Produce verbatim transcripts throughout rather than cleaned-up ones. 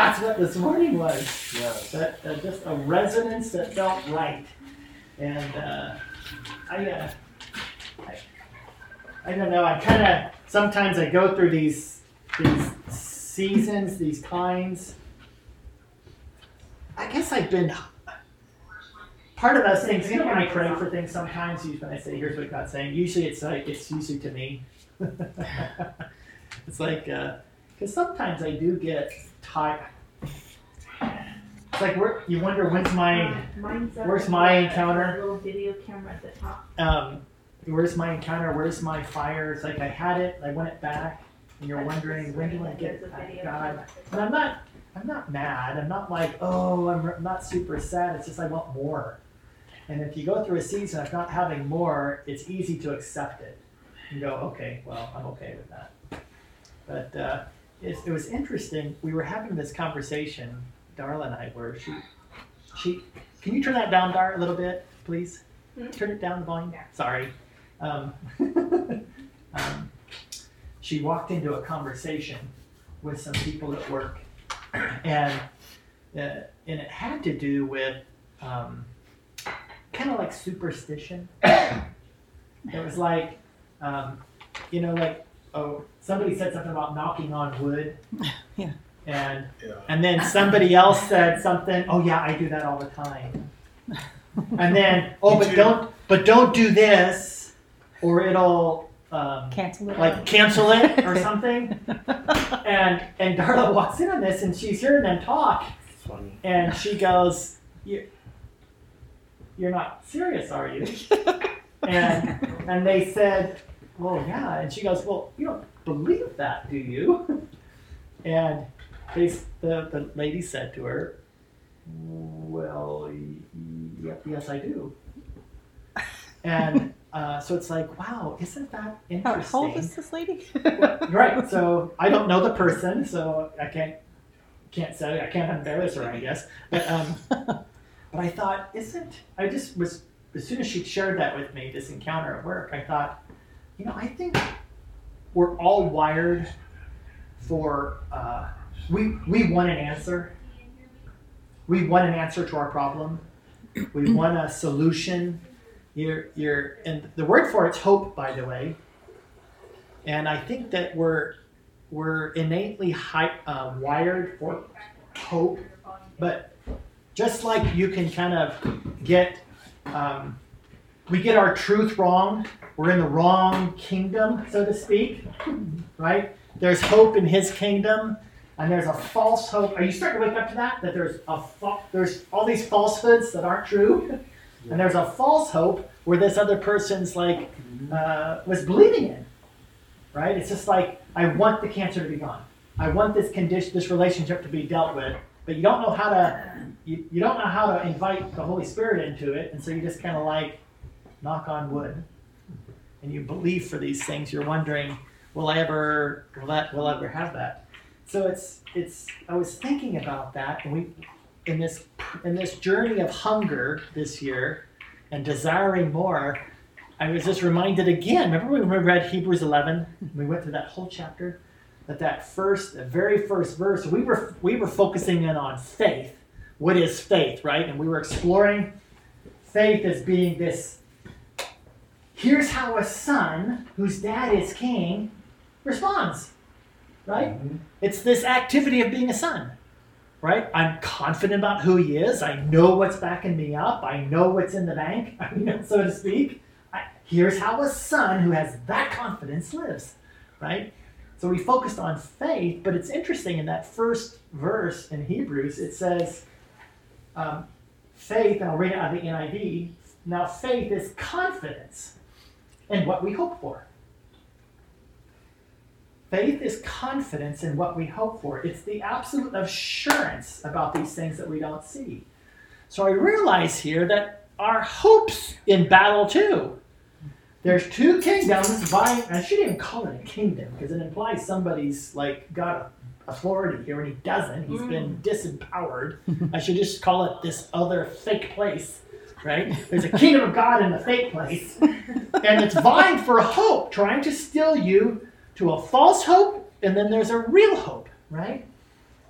that's what this morning was. Yes. That, uh, just a resonance that felt right. And uh, I, uh, I, I don't know. I kind of sometimes I go through these these seasons, these times. I guess I've been part of those things. You know, when I pray for things, sometimes when I say, "Here's what God's saying," usually it's like it's usually to me. It's like because uh, sometimes I do get tired. It's like where, you wonder when's my where's my encounter? Little video camera at the top. Um, where's my encounter? Where's my fire? It's like I had it, I want it back, and you're wondering when do I get it back, God? And I'm not, I'm not mad. I'm not like, oh, I'm not super sad. It's just I want more. And if you go through a season of not having more, it's easy to accept it and go, okay, well, I'm okay with that. But uh, it, it was interesting. We were having this conversation. Darla and I were, she, she, can you turn that down, Dar, a little bit, please? Mm-hmm. Turn it down the volume. Yeah. Sorry. Um, um, she walked into a conversation with some people at work, and uh, and it had to do with um, kind of like superstition. It was like, um, you know, like, oh, somebody said something about knocking on wood. Yeah. And yeah. and then somebody else said something, oh yeah, I do that all the time. And then, oh, but don't but don't do this, or it'll um, cancel it. Like cancel it or something. and and Darla walks in on this, and she's hearing them talk, and she goes, you, "You're not serious, are you?" and and they said, "Well, yeah." And she goes, "Well, you don't believe that, do you?" And They, the, the lady said to her, well, y- yes, I do. And uh, so it's like, wow, isn't that interesting? How old is this lady? Right. So I don't know the person, so I can't can't say I can't embarrass her, I guess. But um, but I thought, isn't I just was as soon as she shared that with me, this encounter at work, I thought, you know, I think we're all wired for. Uh, We we want an answer. We want an answer to our problem. We want a solution. You're you're and the word for it's hope, by the way. And I think that we're we're innately high, uh, wired for hope. But just like you can kind of get, um, we get our truth wrong. We're in the wrong kingdom, so to speak, right? There's hope in His kingdom. And there's a false hope. Are you starting to wake up to that? That there's a fa- there's all these falsehoods that aren't true, yeah. And there's a false hope where this other person's like uh, was believing in, right? It's just like I want the cancer to be gone. I want this condition, this relationship to be dealt with, but you don't know how to you, you don't know how to invite the Holy Spirit into it, and so you just kind of like knock on wood, and you believe for these things. You're wondering, will I ever will that will I ever have that? So it's it's. I was thinking about that, and we, in this in this journey of hunger this year, and desiring more, I was just reminded again. Remember when we read Hebrews eleven? We went through that whole chapter. That that first, the very first verse, we were we were focusing in on faith. What is faith, right? And we were exploring faith as being this. Here's how a son whose dad is king responds. Right? Mm-hmm. It's this activity of being a son, right? I'm confident about who he is. I know what's backing me up. I know what's in the bank, so to speak. I, here's how a son who has that confidence lives, right? So we focused on faith, but it's interesting in that first verse in Hebrews, it says, um, faith, and I'll read it out of the N I V, now faith is confidence in what we hope for. Faith is confidence in what we hope for. It's the absolute assurance about these things that we don't see. So I realize here that our hope's in battle too. There's two kingdoms vying. I shouldn't even call it a kingdom because it implies somebody's like got authority here and he doesn't. He's mm. been disempowered. I should just call it this other fake place, right? There's a kingdom of God in the fake place. And it's vying for hope, trying to steal you to a false hope, and then there's a real hope, right?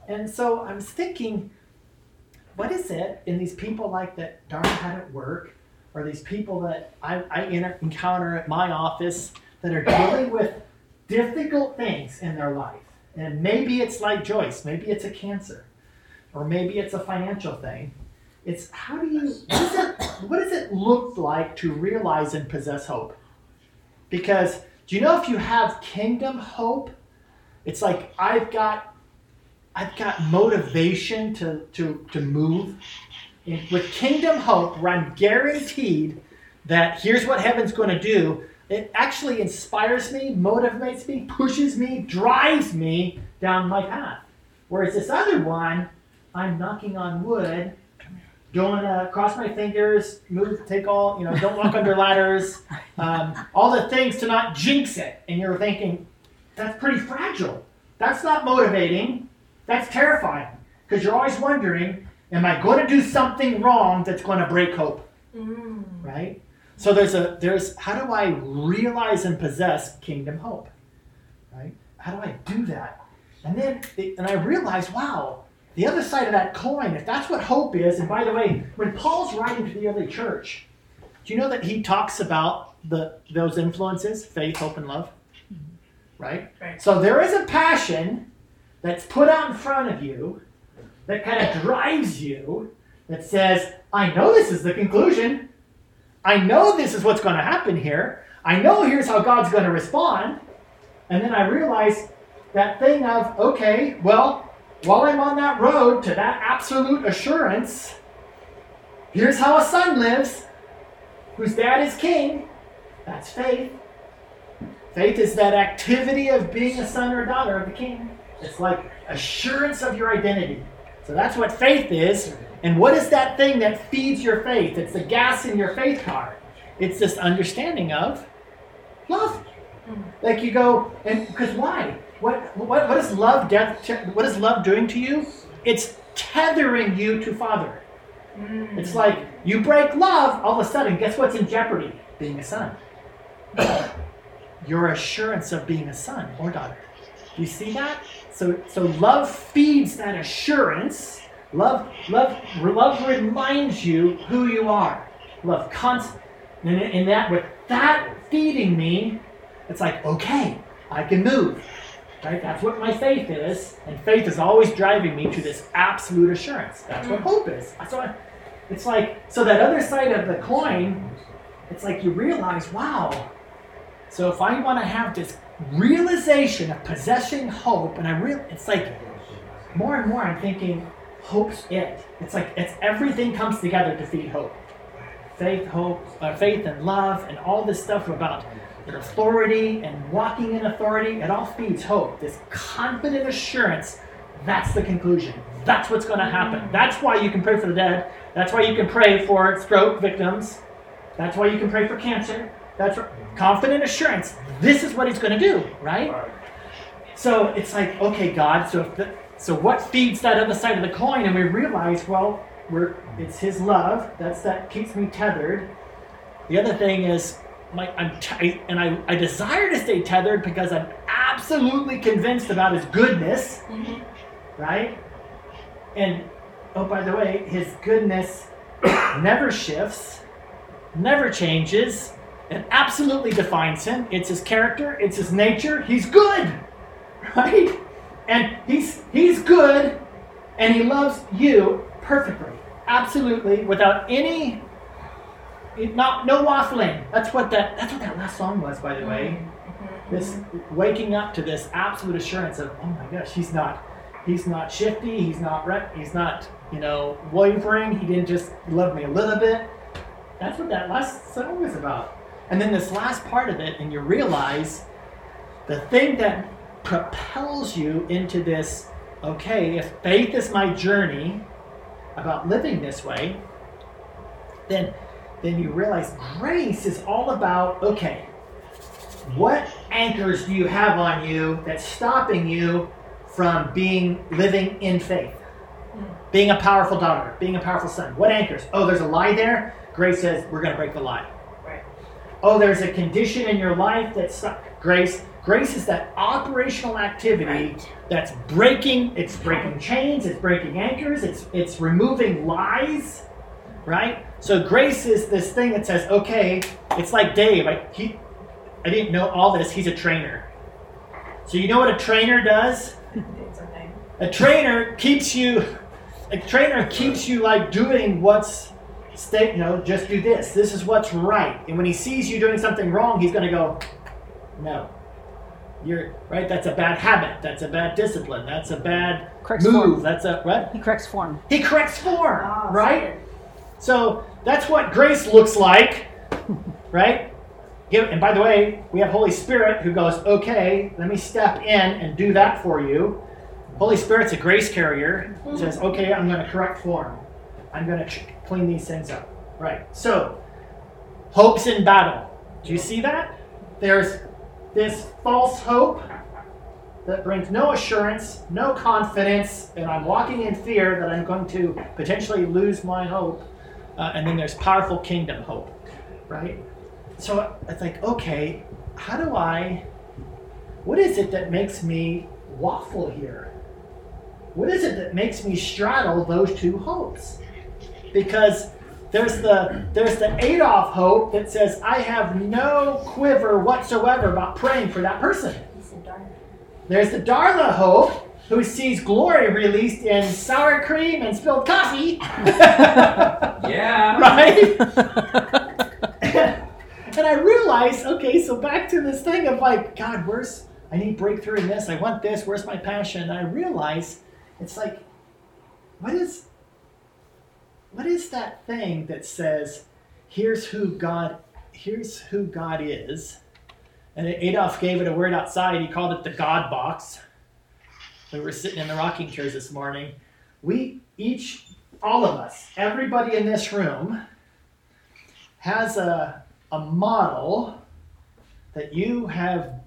And so I was thinking, what is it in these people like that Darn had at work, or these people that I, I encounter at my office that are dealing with difficult things in their life? And maybe it's like Joyce, maybe it's a cancer, or maybe it's a financial thing. It's how do you, what does it, what does it look like to realize and possess hope? Because do you know if you have kingdom hope, it's like I've got, I've got motivation to, to, to move. And with kingdom hope, where I'm guaranteed that here's what heaven's going to do, it actually inspires me, motivates me, pushes me, drives me down my path. Whereas this other one, I'm knocking on wood, don't uh, cross my fingers, move, take all, you know, don't walk under ladders, um, all the things to not jinx it. And you're thinking, that's pretty fragile. That's not motivating. That's terrifying. Because you're always wondering, am I going to do something wrong that's going to break hope? Mm. Right? So there's a, there's, how do I realize and possess kingdom hope? Right? How do I do that? And then, and I realized, wow, the other side of that coin, if that's what hope is, and by the way, when Paul's writing to the early church, do you know that he talks about the those influences, faith, hope, and love? Right? Right. So there is a passion that's put out in front of you that kind of drives you, that says, I know this is the conclusion. I know this is what's going to happen here. I know here's how God's going to respond. And then I realize that thing of, okay, well, while I'm on that road to that absolute assurance, here's how a son lives, whose dad is king. That's faith. Faith is that activity of being a son or daughter of the king. It's like assurance of your identity. So that's what faith is. And what is that thing that feeds your faith? It's the gas in your faith car. It's this understanding of love. Like you go, and because why? What, what what is love death? What is love doing to you? It's tethering you to Father. Mm. It's like you break love, all of a sudden, guess what's in jeopardy? Being a son. Your assurance of being a son or daughter. Do you see that? So so love feeds that assurance. Love love love reminds you who you are. Love constant, and in that with that feeding me, it's like okay, I can move. Right? That's what my faith is. And faith is always driving me to this absolute assurance. That's what hope is. So I, it's like, so that other side of the coin, it's like you realize, wow. So if I want to have this realization of possessing hope, and I real, it's like more and more I'm thinking, hope's it. It's like it's everything comes together to feed hope. Faith, hope, uh, faith and love, and all this stuff about authority and walking in authority, it all feeds hope. This confident assurance, that's the conclusion. That's what's going to happen. That's why you can pray for the dead. That's why you can pray for stroke victims. That's why you can pray for cancer. That's right. Confident assurance. This is what he's going to do, right? So it's like, okay, God, so if the, so what feeds that other side of the coin? And we realize, well, we're it's his love. That's that keeps me tethered. The other thing is, My, I'm t- and I, I desire to stay tethered because I'm absolutely convinced about his goodness, mm-hmm. right? And, oh, by the way, his goodness never shifts, never changes. It absolutely defines him. It's his character. It's his nature. He's good, right? And he's he's good, and he loves you perfectly, absolutely, without any... Not no waffling. That's what that. That's what that last song was, by the way. Mm-hmm. This waking up to this absolute assurance of, oh my gosh, he's not, he's not shifty. He's not re- He's not, you know, wavering. He didn't just love me a little bit. That's what that last song was about. And then this last part of it, and you realize the thing that propels you into this. Okay, if faith is my journey about living this way, then. then you realize grace is all about, okay, what anchors do you have on you that's stopping you from being, living in faith? Mm. Being a powerful daughter, being a powerful son. What anchors? Oh, there's a lie there? Grace says, we're going to break the lie. Right. Oh, there's a condition in your life that's stuck. Grace, Grace is that operational activity Right. that's breaking, it's breaking chains, it's breaking anchors, it's it's removing lies, right? So grace is this thing that says, okay, it's like Dave. I, he, I didn't know all this. He's a trainer. So you know what a trainer does? A trainer keeps you, a trainer keeps you like doing what's, state, you know, just do this. This is what's right. And when he sees you doing something wrong, he's going to go, no. You're right. That's a bad habit. That's a bad discipline. That's a bad Corrects move. form. That's a what? He corrects form. He corrects form, Oh, right? So that's what grace looks like, right? Give, and by the way, we have Holy Spirit who goes, okay, let me step in and do that for you. Holy Spirit's a grace carrier. He says, okay, I'm going to correct form. I'm going to ch- clean these things up. Right. So, hope's in battle. Do you see that? There's this false hope that brings no assurance, no confidence, and I'm walking in fear that I'm going to potentially lose my hope. Uh, and then there's powerful kingdom hope, right? So I think, okay, how do I, what is it that makes me waffle here? What is it that makes me straddle those two hopes? Because there's the there's the Adolf hope that says I have no quiver whatsoever about praying for that person. There's the Darla hope who sees glory released in sour cream and spilled coffee. Yeah. Right? And I realized, okay, so back to this thing of like, God, where's, I need breakthrough in this, I want this, where's my passion? And I realize it's like, what is, what is that thing that says, here's who God, here's who God is? And Adolf gave it a word outside, he called it the God box. We were sitting in the rocking chairs this morning. We each, all of us, everybody in this room has a, a model that you have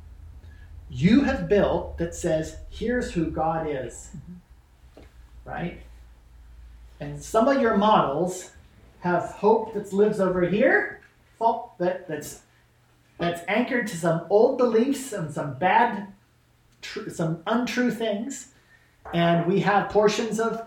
you have built that says, here's who God is. Right? And some of your models have hope that lives over here, fault that, that's that's anchored to some old beliefs and some bad, tr- some untrue things, and we have portions of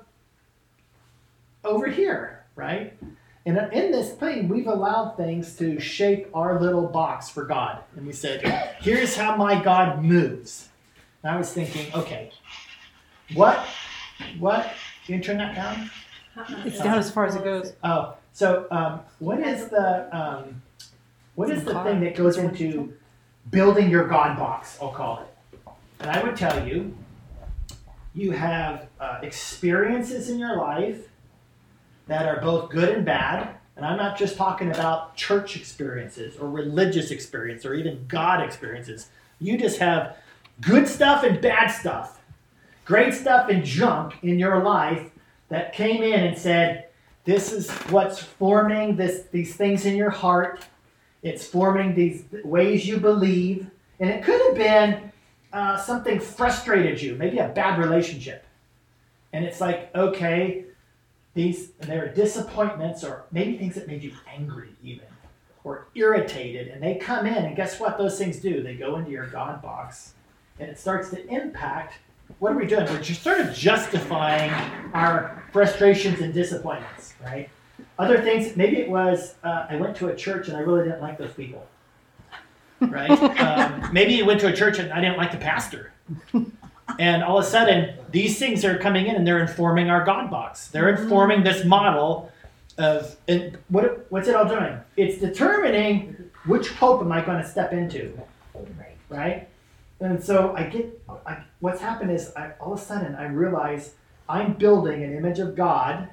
over here, right? And in this thing, we've allowed things to shape our little box for God. And we said, here's how my God moves. And I was thinking, okay, what, what, can you turn that down? It's down as far as it goes. Oh, so um, what is the, um, what is the thing that goes into building your God box, I'll call it? And I would tell you, you have uh, experiences in your life that are both good and bad. And I'm not just talking about church experiences or religious experience or even God experiences. You just have good stuff and bad stuff, great stuff and junk in your life that came in and said, this is what's forming this, these things in your heart. It's forming these ways you believe. And it could have been uh, something frustrated you, maybe a bad relationship. And it's like, okay, these, there are disappointments or maybe things that made you angry even or irritated. And they come in and guess what those things do? They go into your God box and it starts to impact. What are we doing? We're just sort of justifying our frustrations and disappointments, right? Other things, maybe it was, uh, I went to a church and I really didn't like those people, right? um, maybe you went to a church and I didn't like the pastor. And all of a sudden, these things are coming in and they're informing our God box. They're informing this model of, and what, what's it all doing? It's determining which hope am I going to step into, right? And so I get, I, what's happened is I, all of a sudden I realize I'm building an image of God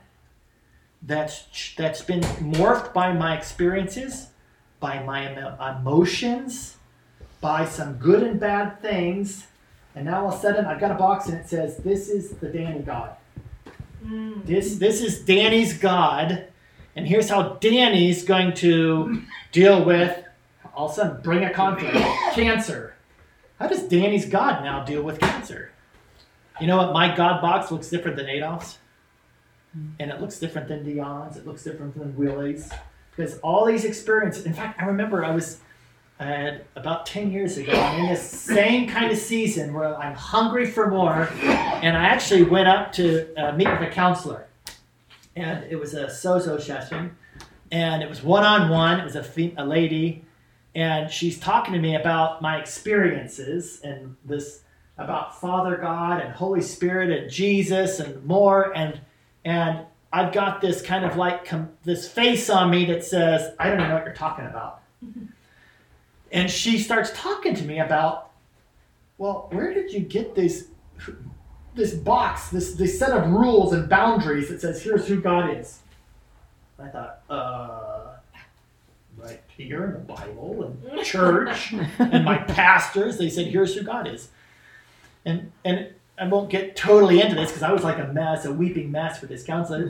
that's that's been morphed by my experiences, by my emotions, by some good and bad things. And now all of a sudden I've got a box and it says, this is the Danny God. Mm. This, this is Danny's God. And here's how Danny's going to deal with, all of a sudden, bring a conflict. Cancer. How does Danny's God now deal with cancer? You know what? My God box looks different than Adolph's. And it looks different than Dion's. It looks different than Willie's. Because all these experiences, in fact, I remember I was I had about ten years ago. I'm in this same kind of season where I'm hungry for more, and I actually went up to uh, meet with a counselor, and it was a sozo session, and it was one-on-one. It was a, fe- a lady, and she's talking to me about my experiences and this about Father God and Holy Spirit and Jesus and more, and and I've got this kind of like com- this face on me that says, I don't even know what you're talking about. And she starts talking to me about, well, where did you get this this box, this this set of rules and boundaries that says, here's who God is? And I thought, uh, right here in the Bible and church and my pastors, they said, here's who God is. And and I won't get totally into this because I was like a mess, a weeping mess with this counselor,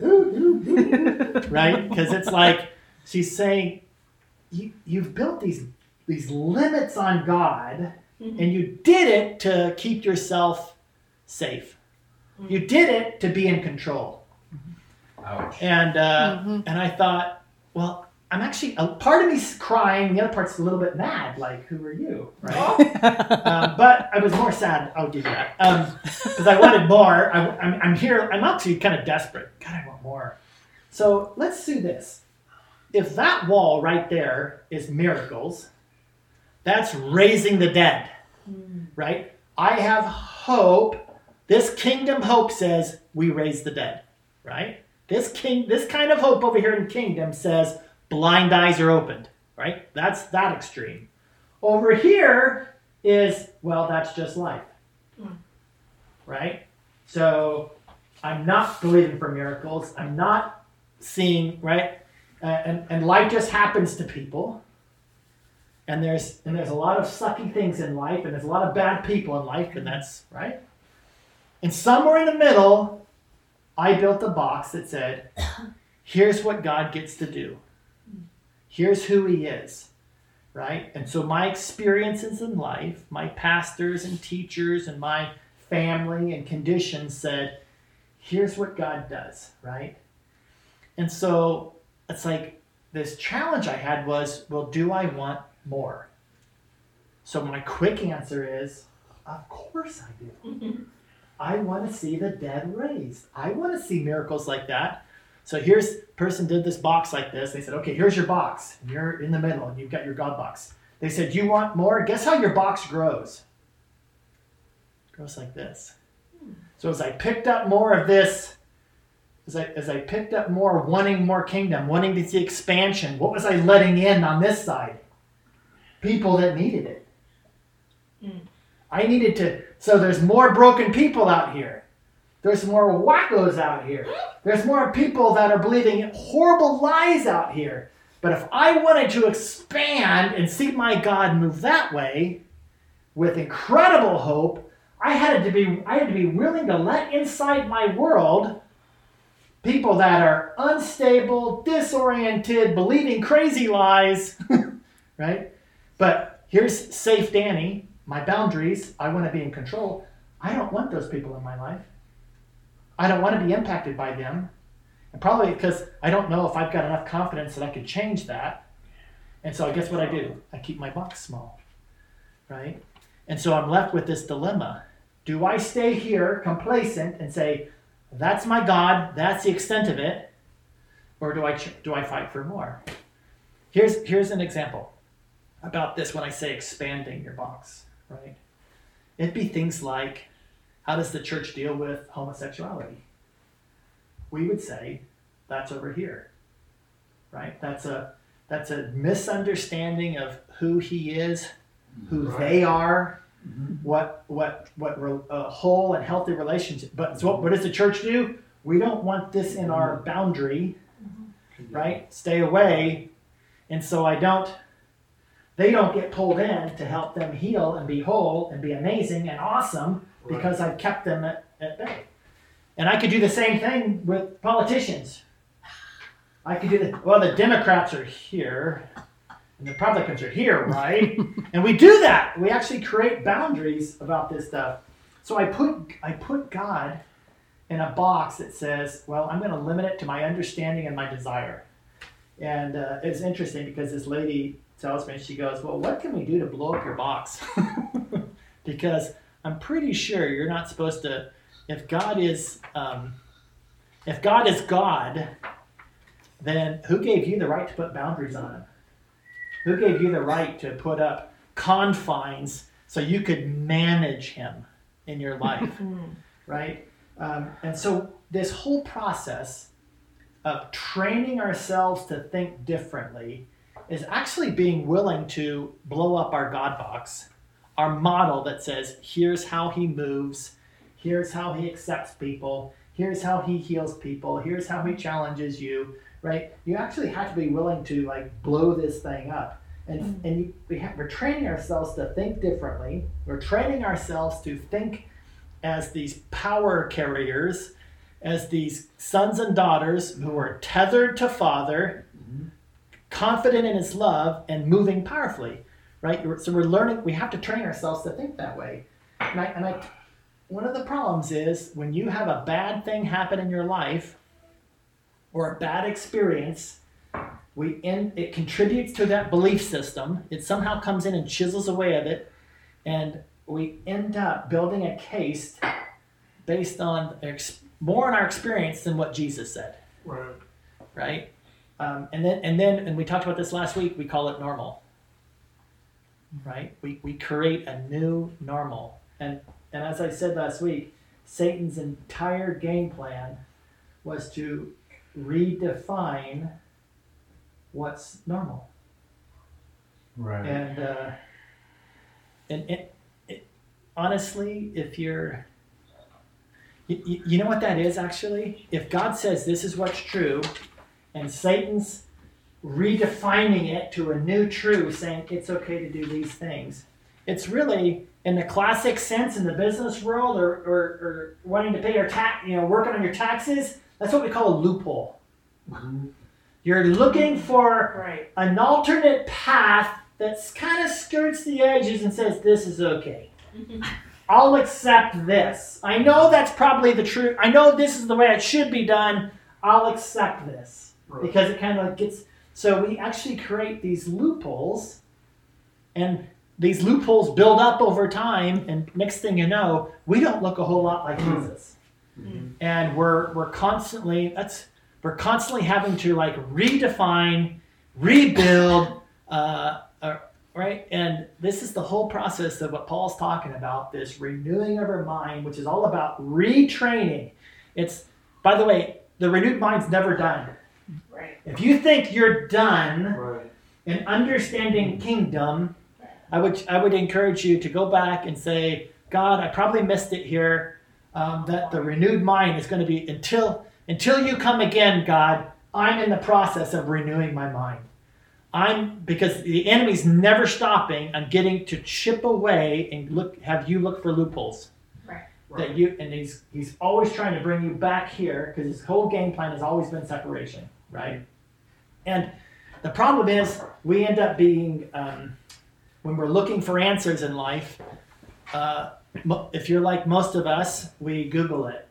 right? Because it's like she's saying, you, you've built these these limits on God, mm-hmm. and you did it to keep yourself safe. Mm-hmm. You did it to be in control. Ouch. And uh, mm-hmm. and I thought, well, I'm actually, a part of me's crying, the other part's a little bit mad, like, who are you, right? um, but I was more sad, I'll give you that, because um, I wanted more. I, I'm, I'm here, I'm actually kind of desperate. God, I want more. So let's do this. If that wall right there is miracles, that's raising the dead, mm. right? I have hope. This kingdom hope says we raise the dead, right? This king, this kind of hope over here in kingdom says blind eyes are opened, right? That's that extreme. Over here is, well, that's just life, mm. right? So I'm not believing for miracles. I'm not seeing, right? Uh, and, and life just happens to people. And there's and there's a lot of sucky things in life, and there's a lot of bad people in life, and that's right. And somewhere in the middle, I built a box that said, here's what God gets to do. Here's who he is, right? And so my experiences in life, my pastors and teachers and my family and conditions said, here's what God does, right? And so it's like this challenge I had was, well, do I want more? So my quick answer is, of course I do. Mm-hmm. I want to see the dead raised. I want to see miracles like that. So here's, person did this box like this. They said, okay, here's your box. And you're in the middle and you've got your God box. They said, you want more? Guess how your box grows? It grows like this. Hmm. So as I picked up more of this, as I, as I picked up more, wanting more kingdom, wanting to see expansion, what was I letting in on this side? People that needed it. Mm. I needed to, so there's more broken people out here. There's more wackos out here. There's more people that are believing horrible lies out here. But if I wanted to expand and see my God move that way with incredible hope, I had to be, I had to be willing to let inside my world people that are unstable, disoriented, believing crazy lies, right? But here's safe Danny, my boundaries. I want to be in control. I don't want those people in my life. I don't want to be impacted by them. And probably because I don't know if I've got enough confidence that I could change that. And so I guess what I do? I keep my box small, right? And so I'm left with this dilemma. Do I stay here complacent and say, that's my God, that's the extent of it, or do I do I fight for more? Here's here's an example about this when I say expanding your box, right? It'd be things like, how does the church deal with homosexuality? We would say, that's over here, right? That's a that's a misunderstanding of who he is, who right. they are, mm-hmm. what what what a whole and healthy relationship. But so what, what does the church do? We don't want this in our boundary, mm-hmm. right? Stay away. And so I don't, they don't get pulled in to help them heal and be whole and be amazing and awesome right. because I've kept them at, at bay. And I could do the same thing with politicians. I could do the, well, the Democrats are here and the Republicans are here, right? And we do that. We actually create boundaries about this stuff. So I put I put God in a box that says, well, I'm going to limit it to my understanding and my desire. And uh, it's interesting because this lady tells me, she goes, well, what can we do to blow up your box? Because I'm pretty sure you're not supposed to, if God is, um, if God is God, then who gave you the right to put boundaries on him? Who gave you the right to put up confines so you could manage him in your life, right? Um, and so this whole process of training ourselves to think differently is actually being willing to blow up our God box, our model that says, here's how he moves, here's how he accepts people, here's how he heals people, here's how he challenges you, right? You actually have to be willing to like blow this thing up. And, mm-hmm. and you, we have, we're training ourselves to think differently. We're training ourselves to think as these power carriers, as these sons and daughters who are tethered to Father, mm-hmm. confident in his love, and moving powerfully, right? So we're learning, we have to train ourselves to think that way. And I, and I, one of the problems is when you have a bad thing happen in your life or a bad experience, we end, it contributes to that belief system. It somehow comes in and chisels away at it, and we end up building a case based on ex- more on our experience than what Jesus said. Right. Right? Um, and then, and then, and we talked about this last week. We call it normal. Right? We we create a new normal, and and as I said last week, Satan's entire game plan was to redefine what's normal. Right. And uh, and it, it, honestly, if you're, you, you know what that is actually? If God says this is what's true, and Satan's redefining it to a new truth, saying it's okay to do these things, it's really, in the classic sense in the business world, or or, or wanting to pay your tax, you know, working on your taxes, that's what we call a loophole. Mm-hmm. You're looking for Right. an alternate path that's kind of skirts the edges and says, this is okay. I'll accept this. I know that's probably the truth. I know this is the way it should be done. I'll accept this. Right. Because it kind of gets... So we actually create these loopholes, and these loopholes build up over time, and next thing you know, we don't look a whole lot like Jesus. Mm-hmm. And we're we're constantly... that's. We're constantly having to like redefine, rebuild, uh, uh, right? And this is the whole process of what Paul's talking about, this renewing of our mind, which is all about retraining. It's, by the way, the renewed mind's never done. Right. If you think you're done Right. in understanding kingdom, I would I would encourage you to go back and say, God, I probably missed it here. Um, that the renewed mind is going to be until. Until you come again, God, I'm in the process of renewing my mind. I'm because the enemy's never stopping. I'm getting to chip away and look, have you look for loopholes. Right. That you and he's he's always trying to bring you back here because his whole game plan has always been separation, right? And the problem is we end up being um, when we're looking for answers in life. Uh, if you're like most of us, we Google it.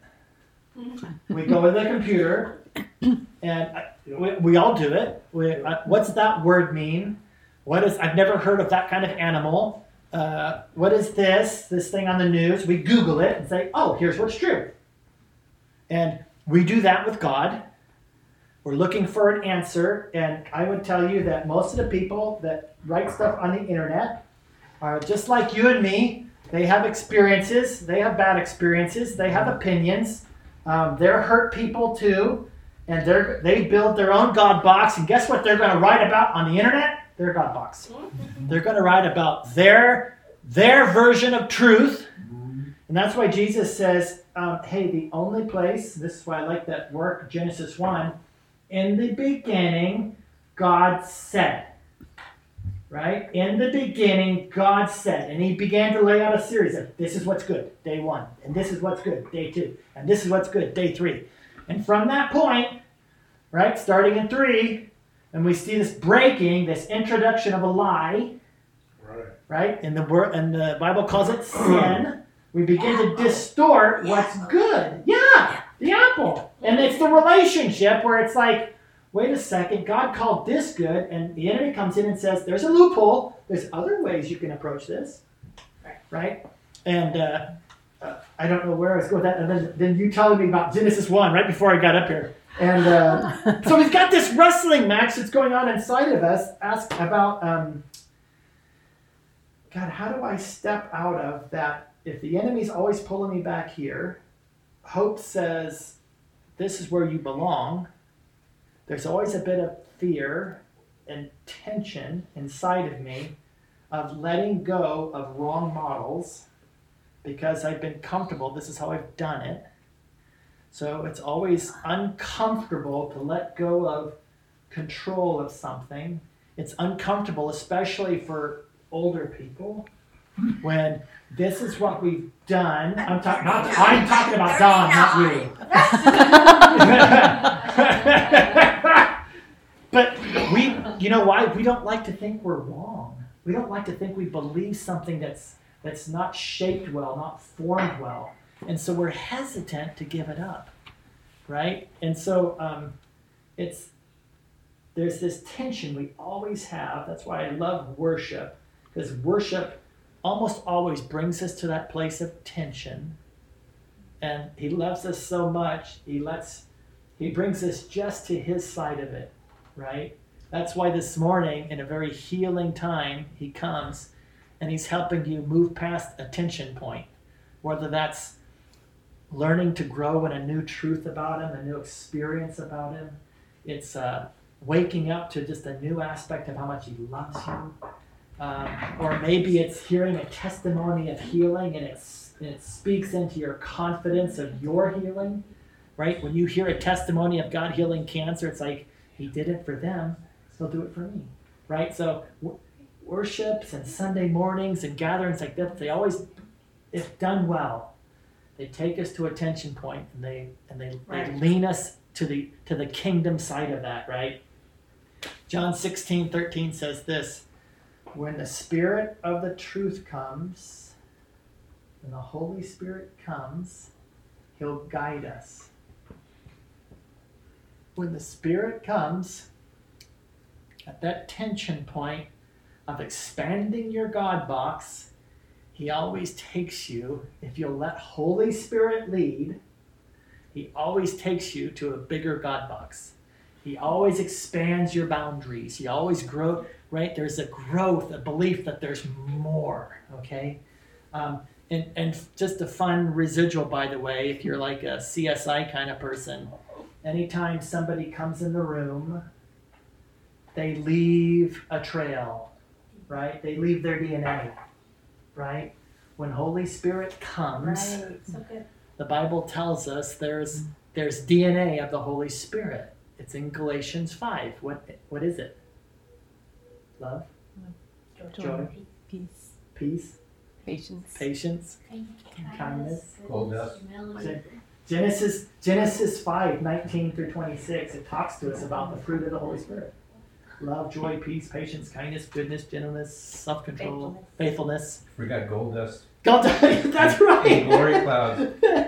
We go to the computer, and I, we, we all do it. We, uh, what's that word mean? What is? I've never heard of that kind of animal. Uh, what is this? This thing on the news? We Google it and say, "Oh, here's what's true." And we do that with God. We're looking for an answer, and I would tell you that most of the people that write stuff on the internet are just like you and me. They have experiences. They have bad experiences. They have opinions. Um, they're hurt people too, and they they build their own God box. And guess what they're going to write about on the internet? Their God box. They're going to write about their their version of truth, and that's why Jesus says, um, "Hey, the only place." This is why I like that work, Genesis one. In the beginning, God said. Right? In the beginning, God said, and he began to lay out a series of this is what's good, day one, and this is what's good, day two, and this is what's good, day three. And from that point, right, starting in three, and we see this breaking, this introduction of a lie, Right. right? And the word, and the Bible calls it sin. We begin to distort what's good. Yeah, the apple. And it's the relationship where it's like, wait a second, God called this good, and the enemy comes in and says, there's a loophole. There's other ways you can approach this, Right? right? And uh, uh, I don't know where I was going with that. And then, then you telling me about Genesis one right before I got up here. And uh, so we've got this wrestling match that's going on inside of us. Ask about, um, God, how do I step out of that? If the enemy's always pulling me back here, hope says, this is where you belong. There's always a bit of fear and tension inside of me of letting go of wrong models because I've been comfortable. This is how I've done it. So it's always uncomfortable to let go of control of something. It's uncomfortable, especially for older people, when this is what we've done. I'm, talk- not, I'm talking about Don, not you. But we, you know why? We don't like to think we're wrong. We don't like to think we believe something that's that's not shaped well, not formed well. And so we're hesitant to give it up, right? And so um, it's there's this tension we always have. That's why I love worship, because worship almost always brings us to that place of tension. And he loves us so much, he lets he brings us just to his side of it, right? That's why this morning, in a very healing time, he comes and he's helping you move past a tension point, whether that's learning to grow in a new truth about him, a new experience about him. It's uh, waking up to just a new aspect of how much he loves you. Um, or maybe it's hearing a testimony of healing and it's, it speaks into your confidence of your healing, right? When you hear a testimony of God healing cancer, it's like, he did it for them, he'll do it for me, right? So w- worships and Sunday mornings and gatherings like that, they always, if done well, they take us to a tension point and they and they, Right. they lean us to the to the kingdom side of that, right? John sixteen thirteen says this, when the Spirit of the truth comes, when the Holy Spirit comes, he'll guide us. When the Spirit comes, at that tension point of expanding your God box, he always takes you, if you'll let Holy Spirit lead, he always takes you to a bigger God box. He always expands your boundaries. He always grows, right? There's a growth, a belief that there's more, okay? Um, and, and just a fun residual, by the way, if you're like a C S I kind of person, anytime somebody comes in the room, they leave a trail, right? They leave their D N A, right? When Holy Spirit comes, Right. So good. the Bible tells us there's there's D N A of the Holy Spirit. It's in Galatians five. What what is it? Love, joy, Peace, peace, patience. patience, kindness. Gold dust. Genesis Genesis five, nineteen through twenty-six, it talks to us about the fruit of the Holy Spirit. Love, joy, peace, patience, kindness, goodness, gentleness, self-control, faithfulness. We got gold dust. God, that's right. Glory clouds.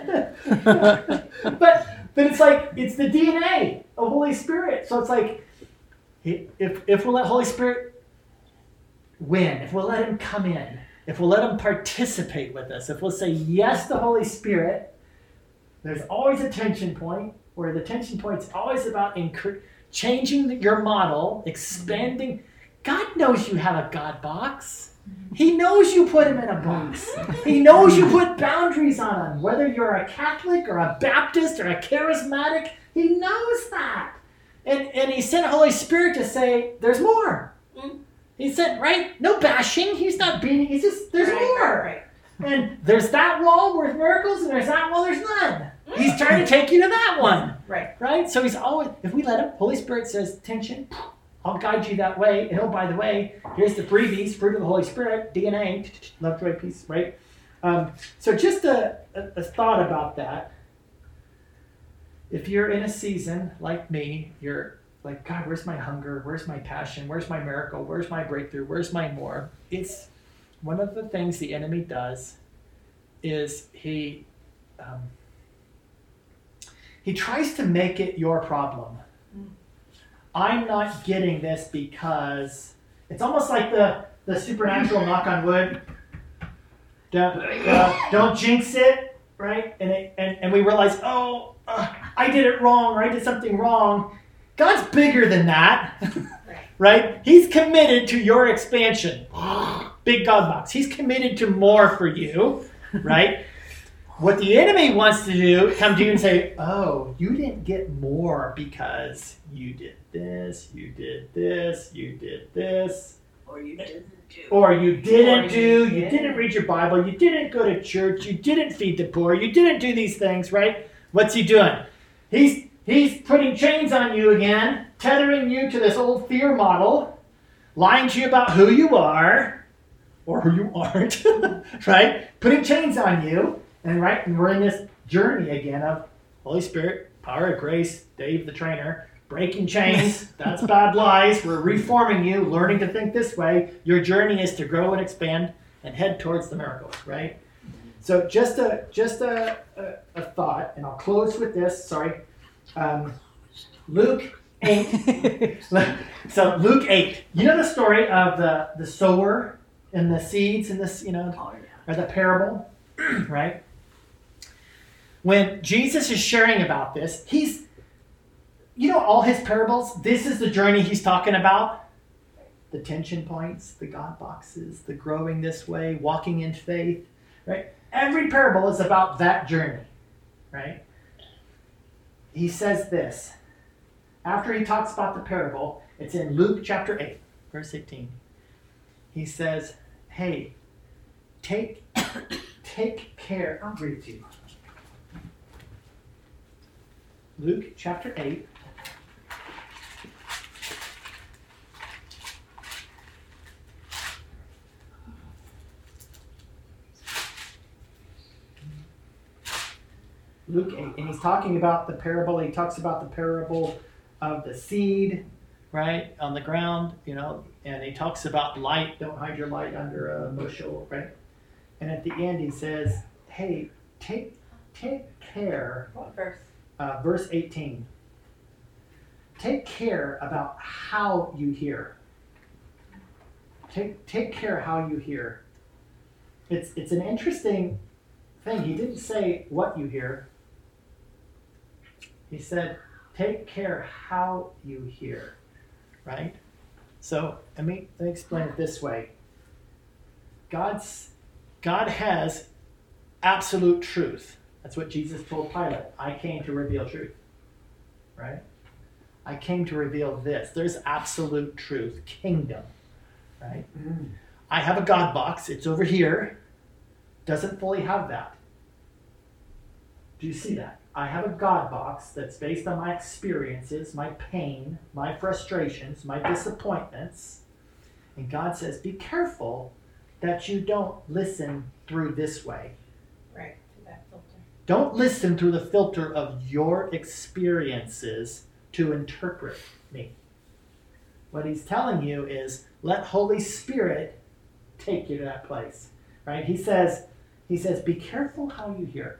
but but it's like it's the D N A of Holy Spirit. So it's like if if we'll let Holy Spirit win, if we'll let him come in, if we'll let him participate with us, if we'll say yes to Holy Spirit, there's always a tension point where the tension point's always about incre- changing your model, expanding. God knows you have a God box. He knows you put him in a box. He knows you put boundaries on him, whether you're a Catholic or a Baptist or a charismatic. He knows that. And, and he sent Holy Spirit to say, there's more. He said, right? No bashing. He's not beating. He's just, there's Right, more. right, And there's that wall where miracles, and there's that wall, there's none. He's trying to take you to that one. Right. Right? So he's always, if we let him, Holy Spirit says, tension, I'll guide you that way. And oh, by the way, here's the freebies, fruit of the Holy Spirit, D N A, love, joy, peace, right? Um, so just a, a, a thought about that. If you're in a season like me, you're like, God, where's my hunger? Where's my passion? Where's my miracle? Where's my breakthrough? Where's my more? It's one of the things the enemy does is he um, he tries to make it your problem. I'm not getting this because it's almost like the, the supernatural knock on wood. Don't, uh, don't jinx it, right? And, it, and, and we realize, oh, uh, I did it wrong, or I did something wrong. God's bigger than that, right? He's committed to your expansion. Big God box. He's committed to more for you, right? What the enemy wants to do, come to you and say, oh, you didn't get more because you did this, you did this, you did this. Or you didn't do. Or you didn't Or do, you you did. didn't read your Bible, you didn't go to church, you didn't feed the poor, you didn't do these things, right? What's he doing? He's he's putting chains on you again, tethering you to this old fear model, lying to you about who you are, or who you aren't, right? Putting chains on you, and right, and we're in this journey again of Holy Spirit, power of grace, Dave the trainer, breaking chains. That's bad lies. We're reforming you, learning to think this way. Your journey is to grow and expand and head towards the miracles, right? So just a just a, a, a thought, and I'll close with this. Sorry, um, Luke eight. So Luke eight. You know the story of the the sower and the seeds and this, you know, or the parable, right? When Jesus is sharing about this, he's, you know, all his parables, this is the journey he's talking about. The tension points, the God boxes, the growing this way, walking in faith, right? Every parable is about that journey, right? He says this. After he talks about the parable, it's in Luke chapter eight, verse eighteen. He says, hey, take, take care. I'll read it to you. Luke chapter eight. Luke eight, and he's talking about the parable. He talks about the parable of the seed, right, on the ground, you know, and he talks about light. Don't hide your light under a bushel, right? And at the end, he says, hey, take take care. What verse? Uh, verse eighteen. Take care about how you hear. Take take care how you hear. It's it's an interesting thing. He didn't say what you hear. He said, take care how you hear, right? So let me, let me explain it this way. God's God has absolute truth. That's what Jesus told Pilate. I came to reveal truth, right? I came to reveal this. There's absolute truth, kingdom, right? Mm. I have a God box. It's over here. Doesn't fully have that. Do you see that? I have a God box that's based on my experiences, my pain, my frustrations, my disappointments. And God says, be careful that you don't listen through this way. Right, through that filter. Don't listen through the filter of your experiences to interpret me. What he's telling you is, let Holy Spirit take you to that place. Right? He says, he says, be careful how you hear.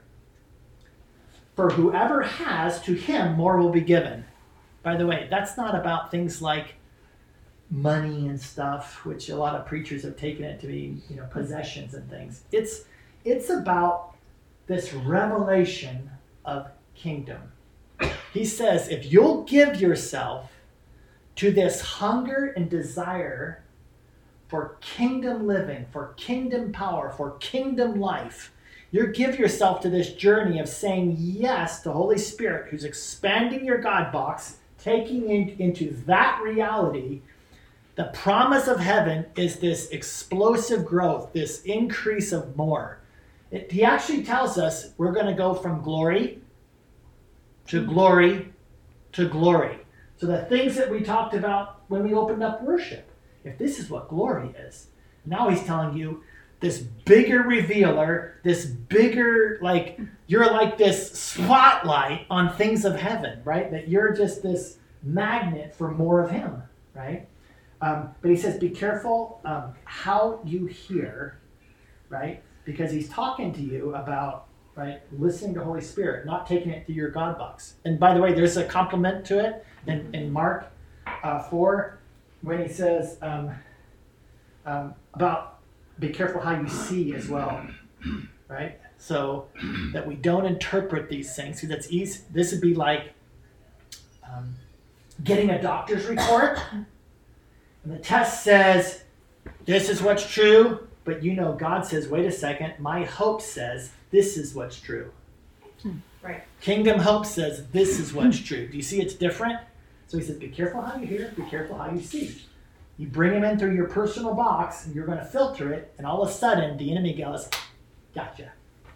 For whoever has, to him more will be given. By the way, that's not about things like money and stuff, which a lot of preachers have taken it to be, you know, possessions and things. It's it's about this revelation of kingdom. He says, if you'll give yourself to this hunger and desire for kingdom living, for kingdom power, for kingdom life, you give yourself to this journey of saying yes to Holy Spirit, who's expanding your God box, taking in, into that reality. The promise of heaven is this explosive growth, this increase of more. It, he actually tells us we're going to go from glory to glory to glory. So the things that we talked about when we opened up worship, if this is what glory is, now he's telling you this bigger revealer, this bigger, like, you're like this spotlight on things of heaven, right? That you're just this magnet for more of him, right? Um, but he says, be careful um, how you hear, right? Because he's talking to you about, right, listening to Holy Spirit, not taking it to your God box. And by the way, there's a complement to it in, in Mark uh, four, when he says um, um, about be careful how you see as well, right? So that we don't interpret these things. See, that's easy. This would be like um, getting a doctor's report, and the test says this is what's true, but you know God says, wait a second, my hope says this is what's true. Right. Kingdom hope says this is what's true. Do you see it's different? So he says, be careful how you hear, be careful how you see. You bring him in through your personal box, and you're going to filter it, and all of a sudden, the enemy goes, gotcha.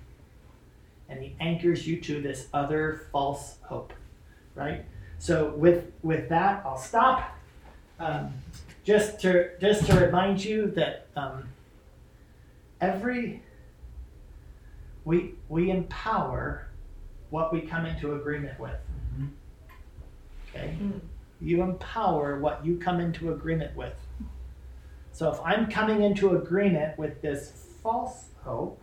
And he anchors you to this other false hope, right? So with with that, I'll stop. Um, just to just to remind you that um, every we we empower what we come into agreement with. Okay? Mm. You empower what you come into agreement with. So if I'm coming into agreement with this false hope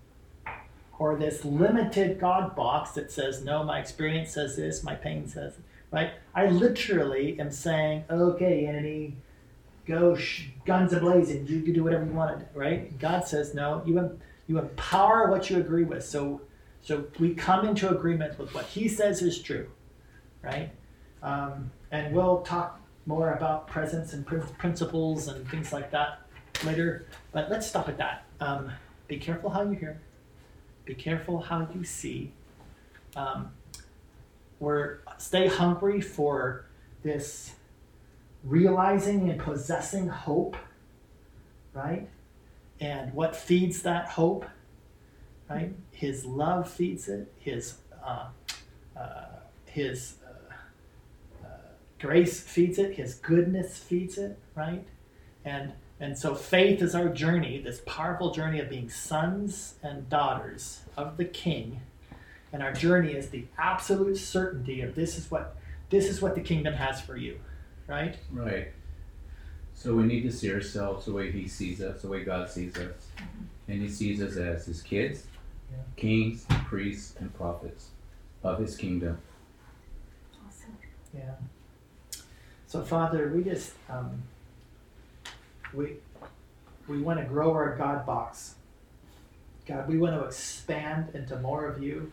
or this limited God box that says, no, my experience says this, my pain says, right? I literally am saying, okay, enemy, go sh- guns a-blazing, you can do whatever you want, right? God says, no, you em- you empower what you agree with. So, so we come into agreement with what he says is true, right? Um, and we'll talk more about presence and prin- principles and things like that later. But let's stop at that. Um, be careful how you hear. Be careful how you see. Um, we're stay hungry for this realizing and possessing hope, right? And what feeds that hope, right? His love feeds it. His uh, uh, his grace feeds it, his goodness feeds it, right? And and so faith is our journey, this powerful journey of being sons and daughters of the King. And our journey is the absolute certainty of this is what this is what the kingdom has for you, right? Right. So we need to see ourselves the way he sees us, the way God sees us. And he sees us as his kids, Yeah. kings, priests, and prophets of his kingdom. Awesome. Yeah. So Father, we just um, we we want to grow our God box. God, we want to expand into more of you.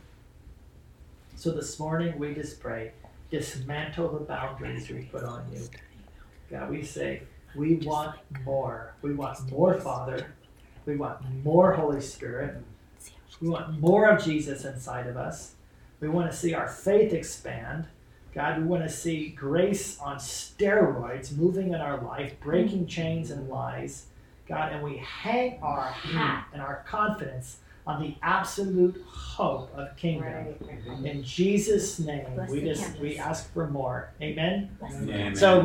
So this morning we just pray, dismantle the boundaries we put on you. God, we say we want more. We want more, Father. We want more Holy Spirit. We want more of Jesus inside of us. We want to see our faith expand. God, we want to see grace on steroids moving in our life, breaking chains and lies. God, and we hang our hat and our confidence on the absolute hope of kingdom. Right. In Jesus' name, Bless we the just we campus. ask for more. Amen. Bless the Amen. So